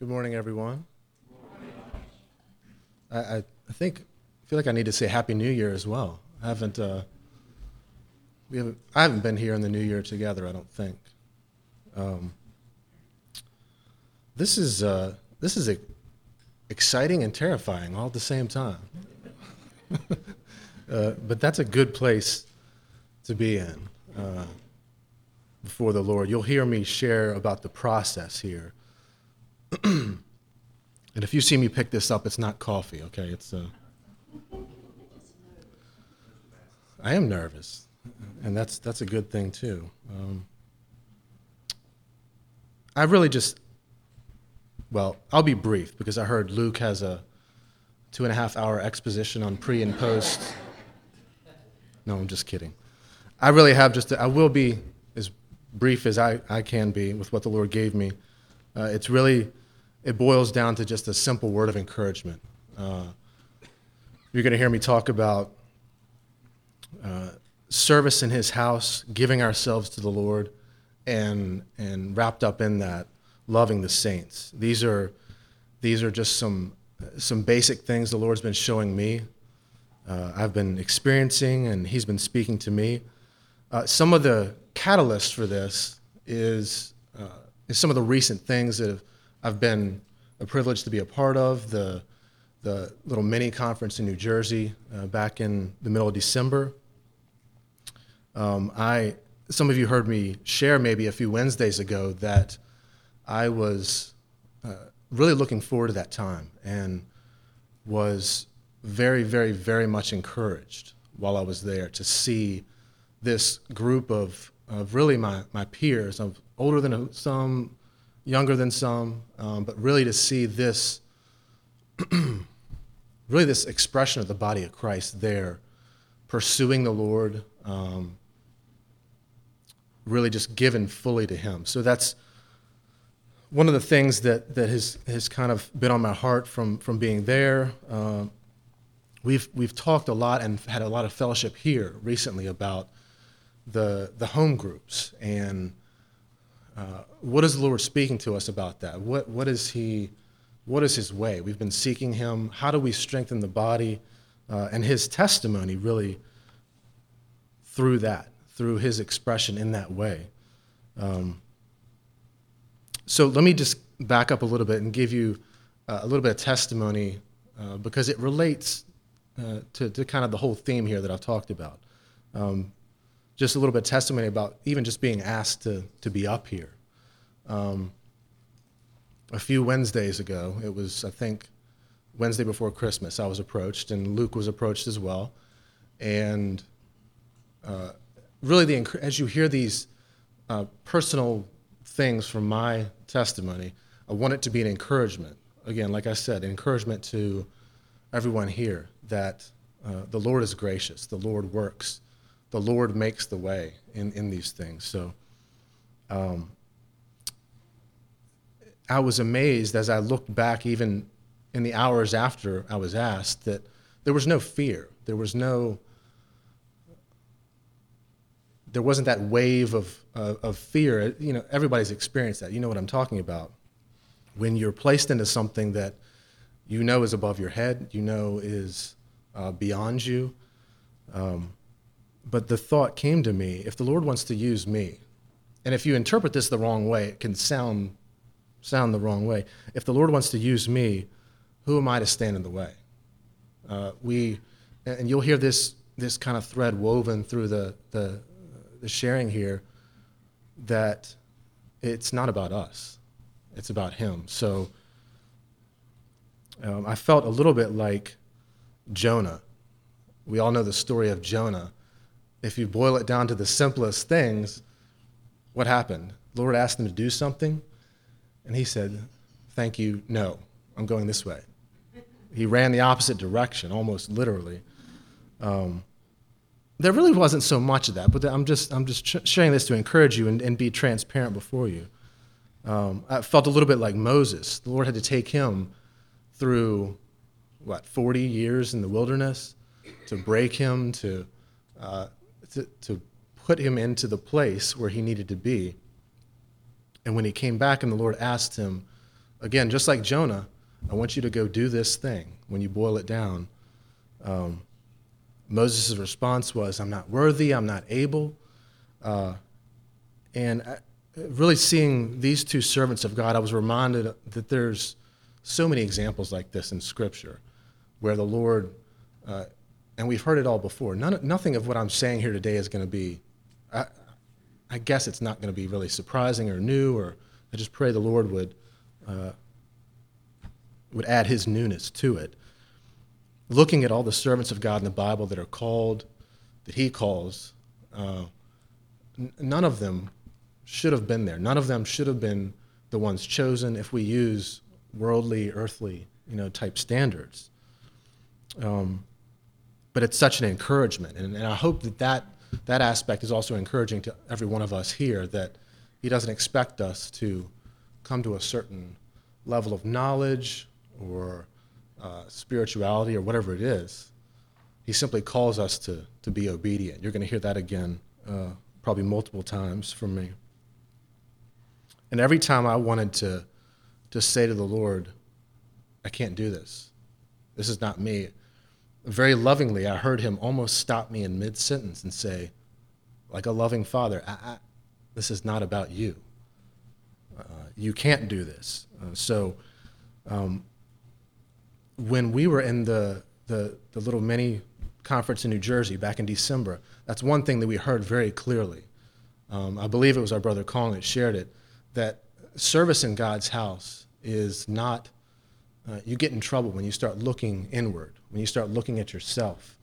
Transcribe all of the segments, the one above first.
Good morning, everyone. I feel like I need to say Happy New Year as well. I haven't been here in the New Year together. I don't think. Um, this is exciting and terrifying all at the same time. But that's a good place to be in before the Lord. You'll hear me share about the process here. And if you see me pick this up, it's not coffee, okay? I am nervous, and that's a good thing too. I really I'll be brief because I heard Luke has a 2.5 hour exposition on pre and post. No, I'm just kidding. I really have I will be as brief as I can be with what the Lord gave me. It boils down to just a simple word of encouragement. You're going to hear me talk about service in His house, giving ourselves to the Lord, and wrapped up in that, loving the saints. These are just some basic things the Lord's been showing me. I've been experiencing, and He's been speaking to me. Some of the catalyst for this is some of the recent things that I've been a privilege to be a part of. The little mini conference in New Jersey back in the middle of December. Some of you heard me share maybe a few Wednesdays ago that I was really looking forward to that time and was very, very, very much encouraged while I was there to see this group of really my peers, of older than some, younger than some, but really to see this, really this expression of the body of Christ there, pursuing the Lord, really just given fully to Him. So that's one of the things that has kind of been on my heart from being there. We've talked a lot and had a lot of fellowship here recently about the home groups and what is the Lord speaking to us about that? What is His way? We've been seeking Him. How do we strengthen the body? And His testimony really through His expression in that way. So let me just back up a little bit and give you a little bit of testimony because it relates to kind of the whole theme here that I've talked about. Just a little bit of testimony about even just being asked to be up here. A few Wednesdays ago, it was, I think, Wednesday before Christmas, I was approached, and Luke was approached as well. And really, as you hear these personal things from my testimony, I want it to be an encouragement. Again, like I said, encouragement to everyone here that the Lord is gracious, the Lord works, the Lord makes the way in these things. So I was amazed as I looked back even in the hours after I was asked that there was no fear. There wasn't that wave of fear. You know, everybody's experienced that. You know what I'm talking about. When you're placed into something that you know is above your head, you know is beyond you. But the thought came to me, if the Lord wants to use me, and if you interpret this the wrong way, it can sound the wrong way. If the Lord wants to use me, who am I to stand in the way? And you'll hear this kind of thread woven through the sharing here, that it's not about us, it's about Him. So I felt a little bit like Jonah. We all know the story of Jonah. If you boil it down to the simplest things, what happened? The Lord asked him to do something, and he said, "Thank you, no, I'm going this way." He ran the opposite direction, almost literally. There really wasn't so much of that, but I'm just sharing this to encourage you and be transparent before you. I felt a little bit like Moses. The Lord had to take him through, 40 years in the wilderness to break him, to put him into the place where he needed to be. And when he came back and the Lord asked him again, just like Jonah, I want you to go do this thing. When you boil it down, Moses' response was, I'm not worthy, I'm not able. Really seeing these two servants of God, I was reminded that there's so many examples like this in Scripture where the Lord, and we've heard it all before, nothing of what I'm saying here today is going to be, I guess it's not going to be really surprising or new, or I just pray the Lord would add his newness to it. Looking at all the servants of God in the Bible that are called, that he calls, none of them should have been there. None of them should have been the ones chosen if we use worldly, earthly, type standards. But it's such an encouragement, and I hope that aspect is also encouraging to every one of us here, that he doesn't expect us to come to a certain level of knowledge or spirituality or whatever it is. He simply calls us to be obedient. You're going to hear that again probably multiple times from me. And every time I wanted to say to the Lord, I can't do this. This is not me. Very lovingly, I heard him almost stop me in mid-sentence and say, like a loving father, this is not about you. You can't do this. When we were in the little mini conference in New Jersey back in December, that's one thing that we heard very clearly. I believe it was our brother Colin that shared it, that service in God's house is not, you get in trouble when you start looking inward, when you start looking at yourself.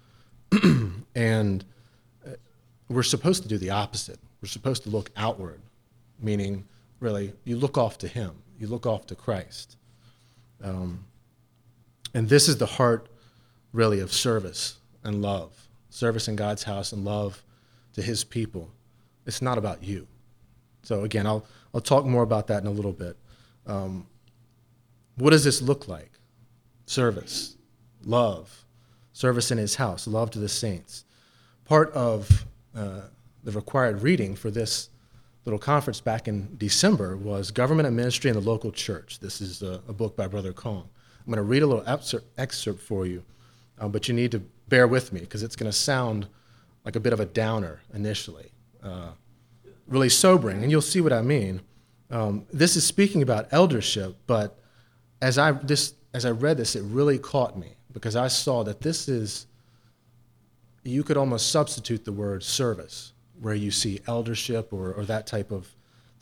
And we're supposed to do the opposite. We're supposed to look outward, meaning really you look off to him. You look off to Christ. And this is the heart, really, of service and love. Service in God's house and love to his people. It's not about you. So again, I'll talk more about that in a little bit. What does this look like? Service, love, service in his house, love to the saints. Part of the required reading for this little conference back in December was Government and Ministry in the Local Church. This is a book by Brother Kong. I'm going to read a little excerpt for you, but you need to bear with me because it's going to sound like a bit of a downer initially. Really sobering, and you'll see what I mean. This is speaking about eldership, but as I read this, it really caught me because I saw that this is, you could almost substitute the word service, where you see eldership or that type of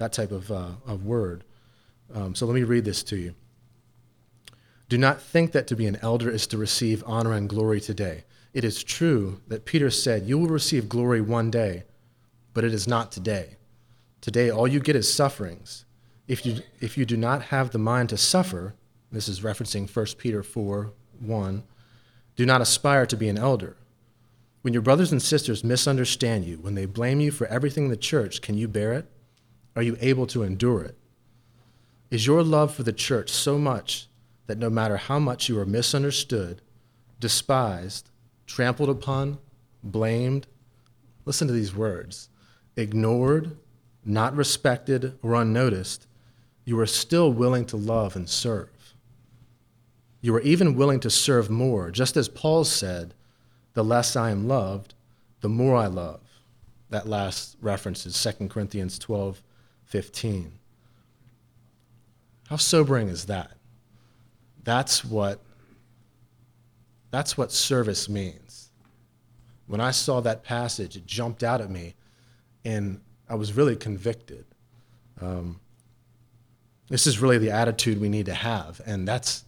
word. So let me read this to you. Do not think that to be an elder is to receive honor and glory today. It is true that Peter said, you will receive glory one day, but it is not today. Today, all you get is sufferings. If you do not have the mind to suffer, this is referencing 1 Peter 4:1, do not aspire to be an elder. When your brothers and sisters misunderstand you, when they blame you for everything in the church, can you bear it? Are you able to endure it? Is your love for the church so much that no matter how much you are misunderstood, despised, trampled upon, blamed, listen to these words, ignored, not respected, or unnoticed, you are still willing to love and serve? You are even willing to serve more, just as Paul said, the less I am loved, the more I love. That last reference is 2 Corinthians 12:15. How sobering is that? That's what service means. When I saw that passage, it jumped out at me, and I was really convicted. This is really the attitude we need to have, and that's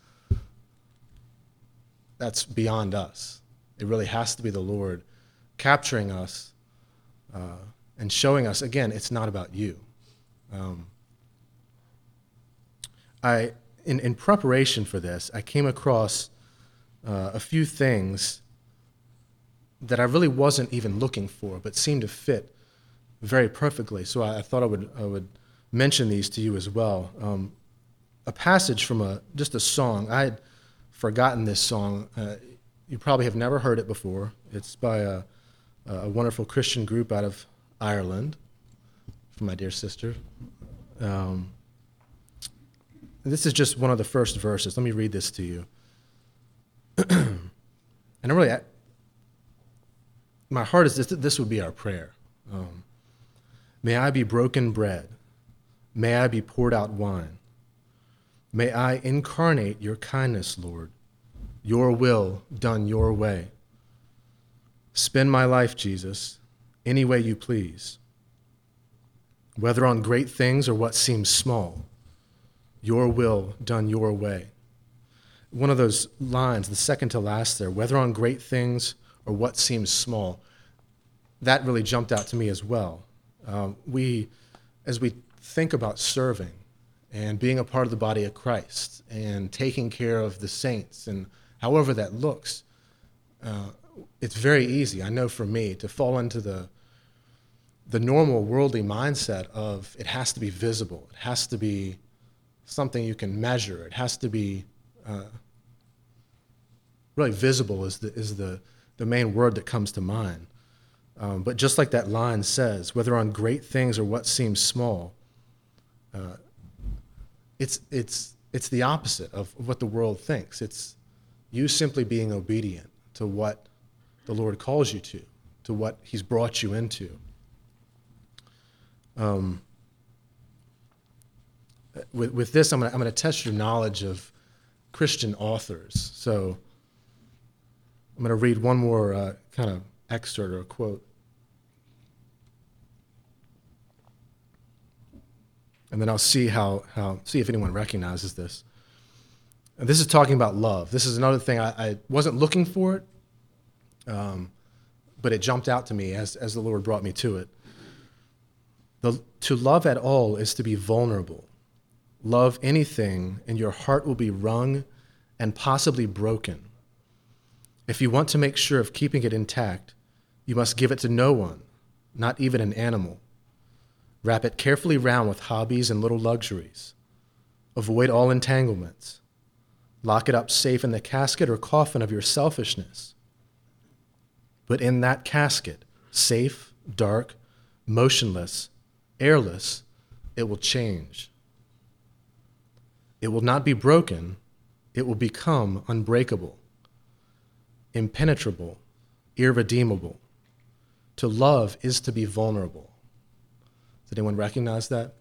beyond us. It really has to be the Lord capturing us and showing us, again, it's not about you. In preparation for this, I came across a few things that I really wasn't even looking for, but seemed to fit very perfectly. So I thought I would mention these to you as well. A passage from just a song. I had forgotten this song. You probably have never heard it before. It's by a wonderful Christian group out of Ireland, from my dear sister. this is just one of the first verses. Let me read this to you. And really, my heart is this would be our prayer. May I be broken bread. May I be poured out wine. May I incarnate your kindness, Lord, your will done your way. Spend my life, Jesus, any way you please. Whether on great things or what seems small, your will done your way. One of those lines, the second to last there, whether on great things or what seems small, that really jumped out to me as well. As we think about serving and being a part of the body of Christ and taking care of the saints and however that looks, it's very easy, I know for me, to fall into the normal worldly mindset of it has to be visible, it has to be something you can measure, it has to be really visible is the main word that comes to mind. But just like that line says, whether on great things or what seems small, it's the opposite of what the world thinks. It's you simply being obedient to what the Lord calls you to what he's brought you into. With this, I'm going to test your knowledge of Christian authors. So I'm going to read one more kind of excerpt or a quote. And then I'll see see if anyone recognizes this. And this is talking about love. This is another thing I wasn't looking for it, but it jumped out to me as the Lord brought me to it. To love at all is to be vulnerable. Love anything, and your heart will be wrung and possibly broken. If you want to make sure of keeping it intact, you must give it to no one, not even an animal. Wrap it carefully round with hobbies and little luxuries. Avoid all entanglements. Lock it up safe in the casket or coffin of your selfishness. But in that casket, safe, dark, motionless, airless, it will change. It will not be broken. It will become unbreakable, impenetrable, irredeemable. To love is to be vulnerable. Does anyone recognize that?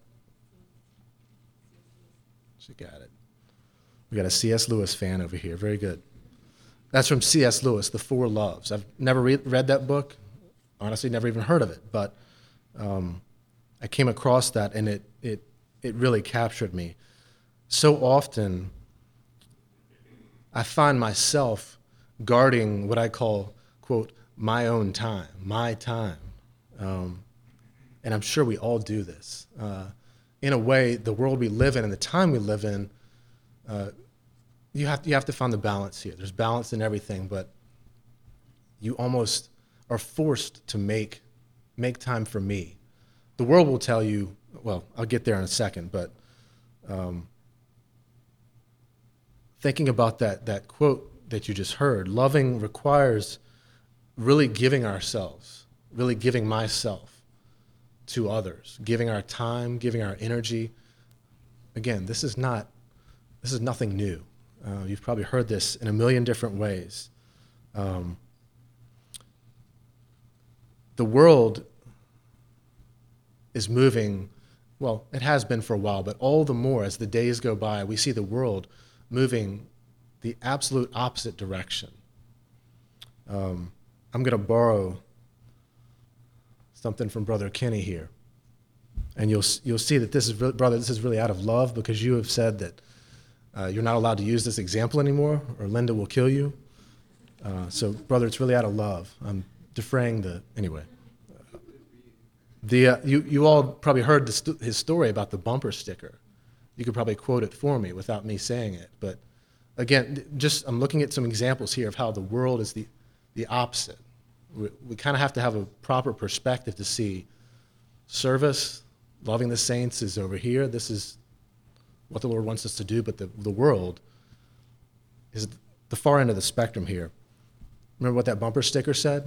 She got it. We got a C.S. Lewis fan over here. Very good. That's from C.S. Lewis, The Four Loves. I've never read that book. Honestly, never even heard of it. But I came across that, and it really captured me. So often, I find myself guarding what I call, quote, my own time, my time. And I'm sure we all do this. In a way, the world we live in and the time we live in, you have to find the balance here. There's balance in everything, but you almost are forced to make time for me. The world will tell you, well, I'll get there in a second, but thinking about that quote that you just heard, loving requires really giving ourselves, really giving myself to others, giving our time, giving our energy. Again, this is nothing new. You've probably heard this in a million different ways. The world is moving, well, it has been for a while, but all the more as the days go by, we see the world moving the absolute opposite direction. I'm going to borrow something from Brother Kenny here. And you'll see that this is really out of love, because you have said that you're not allowed to use this example anymore or Linda will kill you. So, brother, it's really out of love. I'm defraying anyway. You all probably heard his story about the bumper sticker. You could probably quote it for me without me saying it. But again, I'm looking at some examples here of how the world is the opposite. We kind of have to have a proper perspective to see service, loving the saints is over here. This is what the Lord wants us to do, but the world is the far end of the spectrum here. Remember what that bumper sticker said?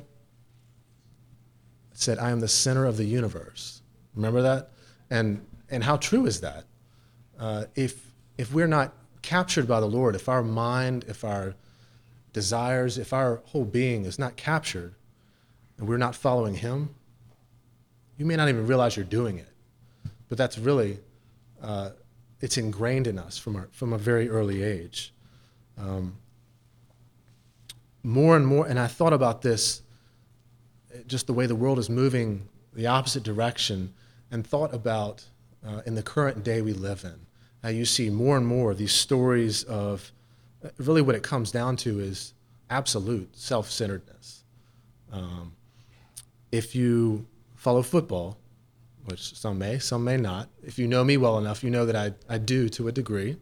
It said, I am the center of the universe. Remember that? And how true is that? if we're not captured by the Lord, if our mind, if our desires, if our whole being is not captured, and we're not following him, you may not even realize you're doing it. But that's really, it's ingrained in us from a very early age. More and more, and I thought about this, just the way the world is moving the opposite direction, and thought about in the current day we live in, how you see more and more of these stories of, really what it comes down to is absolute self-centeredness. If you follow football, which some may not, if you know me well enough, you know that I do to a degree.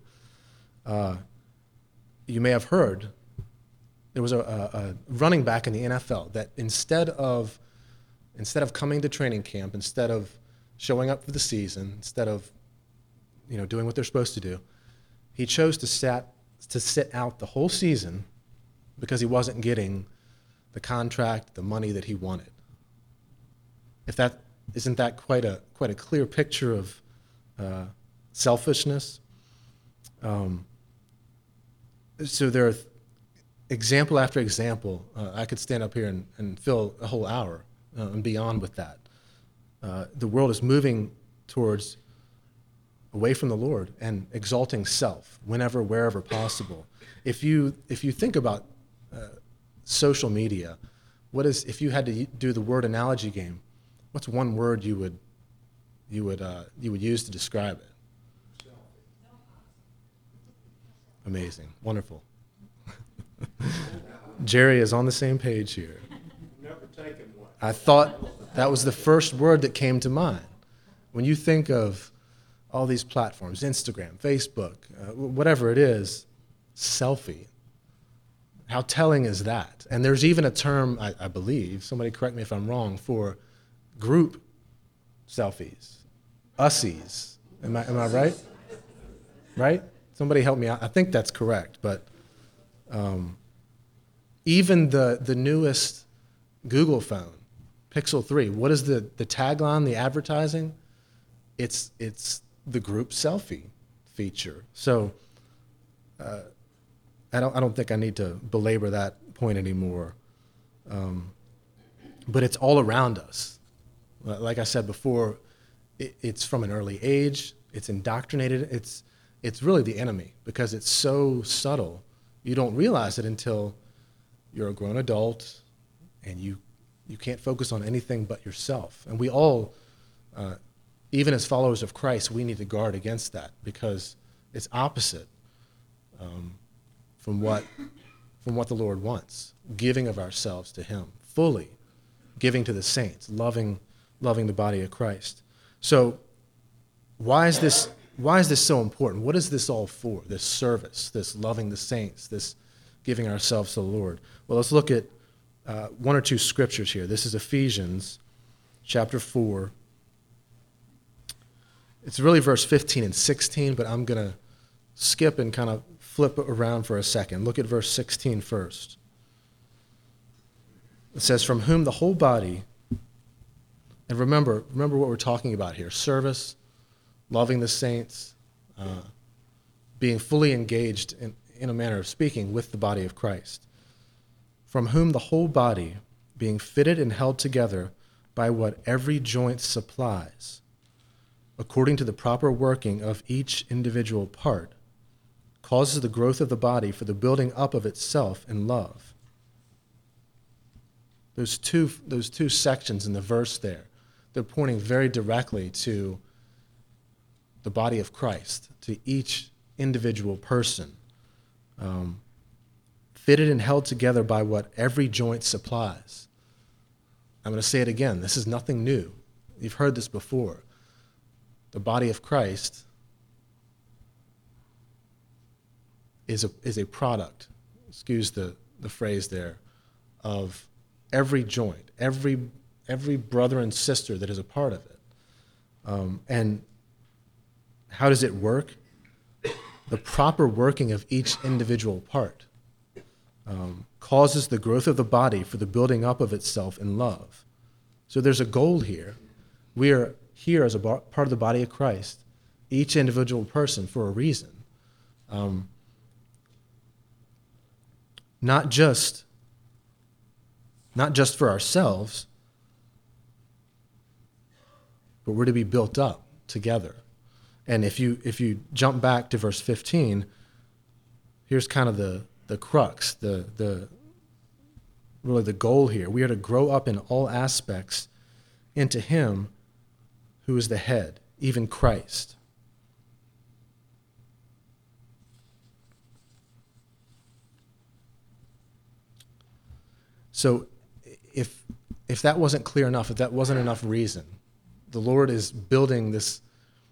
You may have heard there was a running back in the NFL that instead of coming to training camp, instead of showing up for the season, instead of doing what they're supposed to do, he chose to sit out the whole season because he wasn't getting the contract, the money that he wanted. Isn't that quite a clear picture of selfishness? So there are example after example. I could stand up here and fill a whole hour and beyond with that. The world is moving towards away from the Lord and exalting self whenever, wherever possible. If you think about social media, if you had to do the word analogy game, what's one word you would use to describe it? Amazing, wonderful. Jerry is on the same page here. Never taken one. I thought that was the first word that came to mind. When you think of all these platforms, Instagram, Facebook, whatever it is, selfie. How telling is that? And there's even a term, I believe, somebody correct me if I'm wrong, for group selfies, ussies. Am I right? Right? Somebody help me out. I think that's correct, but even the newest Google phone, Pixel 3, what is the tagline, the advertising? It's the group selfie feature. So I don't think I need to belabor that point anymore. But it's all around us. Like I said before, it's from an early age. It's indoctrinated. It's really the enemy because it's so subtle. You don't realize it until you're a grown adult and you can't focus on anything but yourself. And we all, even as followers of Christ, we need to guard against that because it's opposite from what the Lord wants. Giving of ourselves to him, fully giving to the saints, loving the body of Christ. So why is this so important? What is this all for? This service, this loving the saints, this giving ourselves to the Lord. Well, let's look at one or two scriptures here. This is Ephesians chapter 4. It's really verse 15 and 16, but I'm going to skip and kind of flip around for a second. Look at verse 16 first. It says, from whom the whole body, and remember what we're talking about here, service, loving the saints, being fully engaged in a manner of speaking with the body of Christ, from whom the whole body, being fitted and held together by what every joint supplies, according to the proper working of each individual part, causes the growth of the body for the building up of itself in love. Those two sections in the verse there, they're pointing very directly to the body of Christ, to each individual person, fitted and held together by what every joint supplies. I'm going to say it again. This is nothing new. You've heard this before. The body of Christ is a product, excuse the phrase there, of every joint, every brother and sister that is a part of it. And how does it work? The proper working of each individual part causes the growth of the body for the building up of itself in love. So there's a goal here. We are here as a part of the body of Christ, each individual person for a reason. Not just for ourselves, but we're to be built up together. And if you jump back to verse 15, here's kind of the crux, really the goal here. We are to grow up in all aspects into him who is the head, even Christ. So if that wasn't clear enough, if that wasn't enough reason, the Lord is building this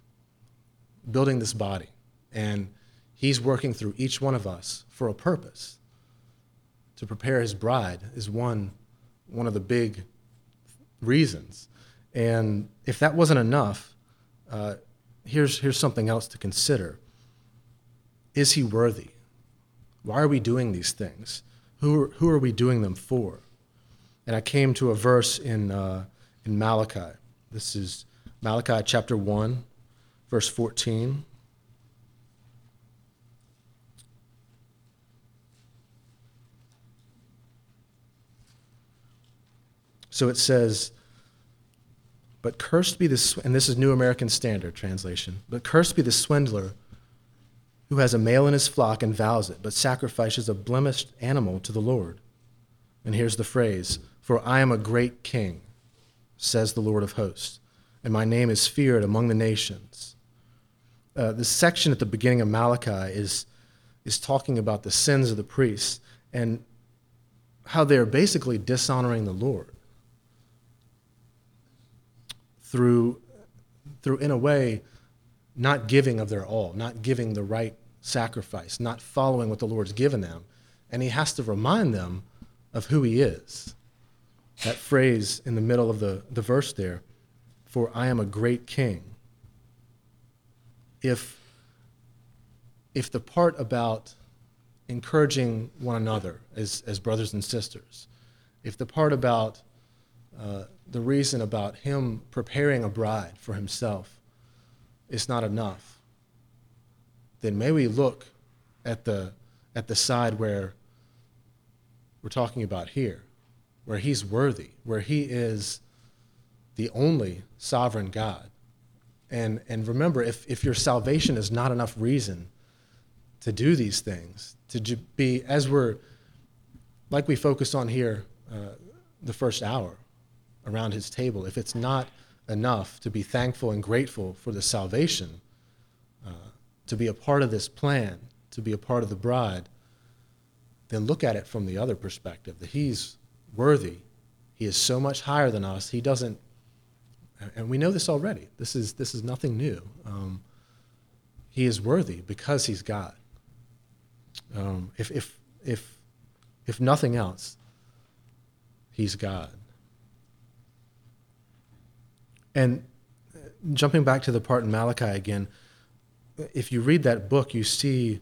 body, and he's working through each one of us for a purpose. To prepare his bride is one of the big reasons. And if that wasn't enough, here's something else to consider. Is he worthy? Why are we doing these things? Who are we doing them for? And I came to a verse in Malachi. This is Malachi chapter 1, verse 14. So it says, but cursed be the, and this is New American Standard translation, but cursed be the swindler who has a male in his flock and vows it, but sacrifices a blemished animal to the Lord. And here's the phrase, for I am a great king, says the Lord of hosts, and my name is feared among the nations. This section at the beginning of Malachi is talking about the sins of the priests and how they're basically dishonoring the Lord through in a way, not giving of their all, not giving the right sacrifice, not following what the Lord's given them. And he has to remind them of who he is. That phrase in the middle of the verse there, for I am a great king. If the part about encouraging one another as brothers and sisters, if the part about the reason about him preparing a bride for himself is not enough, then may we look at the side where we're talking about here, where he's worthy, where he is the only sovereign God. And remember, if your salvation is not enough reason to do these things, to be, as we're, like we focused on here the first hour around his table, if it's not enough to be thankful and grateful for the salvation, to be a part of this plan, to be a part of the bride, then look at it from the other perspective, that he's worthy. He is so much higher than us. He doesn't, and we know this already. This is nothing new. He is worthy because he's God. If nothing else, he's God. And jumping back to the part in Malachi again, if you read that book, you see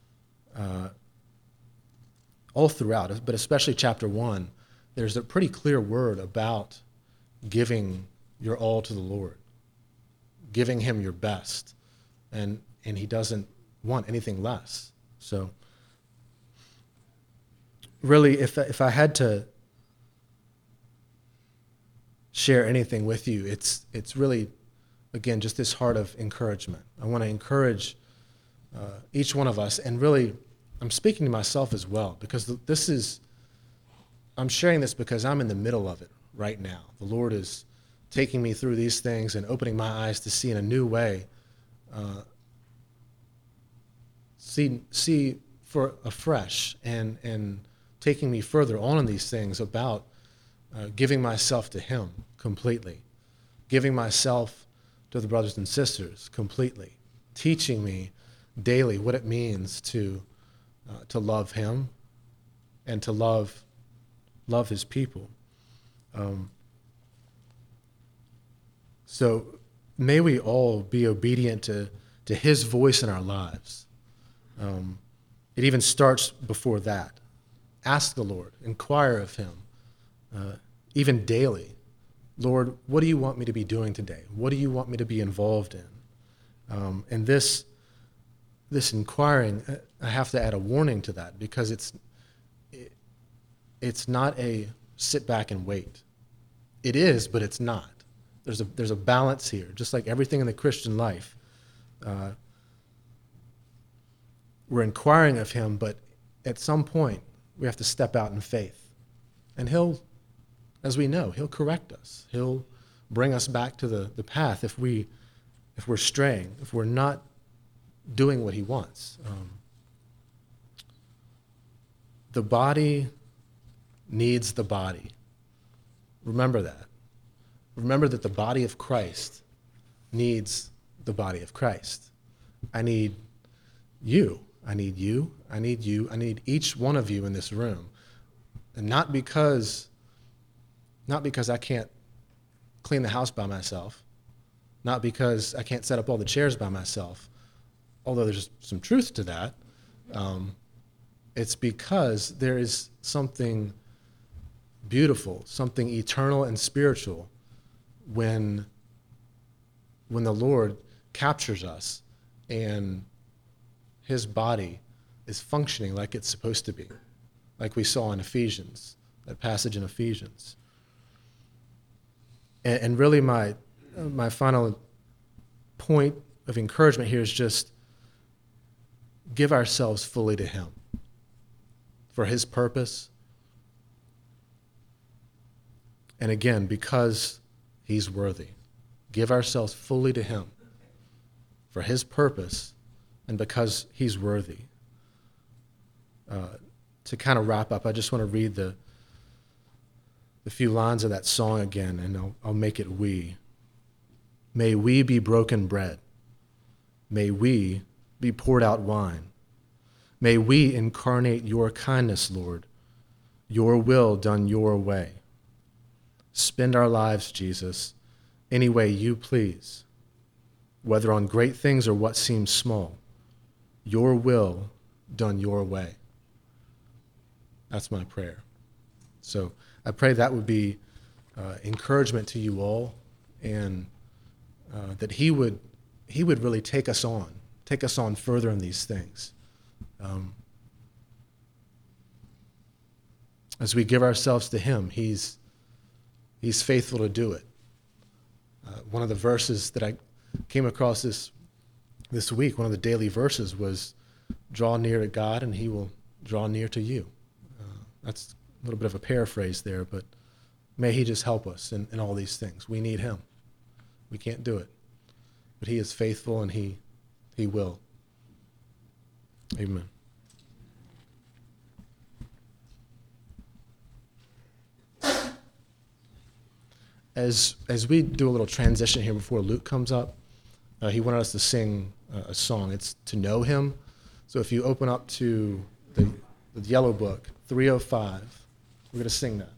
all throughout, but especially chapter 1, there's a pretty clear word about giving your all to the Lord, giving him your best, and he doesn't want anything less. So really, if I had to share anything with you, it's really, again, just this heart of encouragement. I want to encourage each one of us, and really, I'm speaking to myself as well, because I'm sharing this because I'm in the middle of it right now. The Lord is taking me through these things and opening my eyes to see in a new way, see for afresh, and taking me further on in these things about giving myself to him completely, giving myself to the brothers and sisters completely, teaching me daily what it means to love him and to love his people. So may we all be obedient to his voice in our lives. It even starts before that. Ask the Lord, inquire of him, even daily. Lord, what do you want me to be doing today? What do you want me to be involved in? And this this inquiring, I have to add a warning to that, because it's not a sit back and wait. It is, but it's not. There's a balance here, just like everything in the Christian life. We're inquiring of him, but at some point we have to step out in faith. And he'll, as we know, he'll correct us. He'll bring us back to the path if we're straying, if we're not doing what he wants. The body needs the body. Remember that. Remember that the body of Christ needs the body of Christ. I need you. I need you. I need you. I need each one of you in this room. And not because I can't clean the house by myself, not because I can't set up all the chairs by myself, although there's some truth to that. It's because there is something beautiful, something eternal and spiritual when the Lord captures us and his body is functioning like it's supposed to be, like we saw in Ephesians, that passage in Ephesians. And really my final point of encouragement here is just give ourselves fully to him for his purpose. And again, because he's worthy. Give ourselves fully to him for his purpose and because he's worthy. To kind of wrap up, I just want to read the few lines of that song again, and I'll make it we. May we be broken bread. May we be poured out wine. May we incarnate your kindness, Lord, your will done your way. Spend our lives, Jesus, any way you please, whether on great things or what seems small. Your will done your way. That's my prayer. So I pray that would be encouragement to you all, and that he would really take us on further in these things. As we give ourselves to him, he's faithful to do it. One of the verses that I came across this week, one of the daily verses was, draw near to God and he will draw near to you. That's a little bit of a paraphrase there, but may he just help us in all these things. We need him. We can't do it. But he is faithful and he will. Amen. As we do a little transition here before Luke comes up, he wanted us to sing a song. It's To Know Him. So if you open up to the yellow book, 305, we're going to sing that.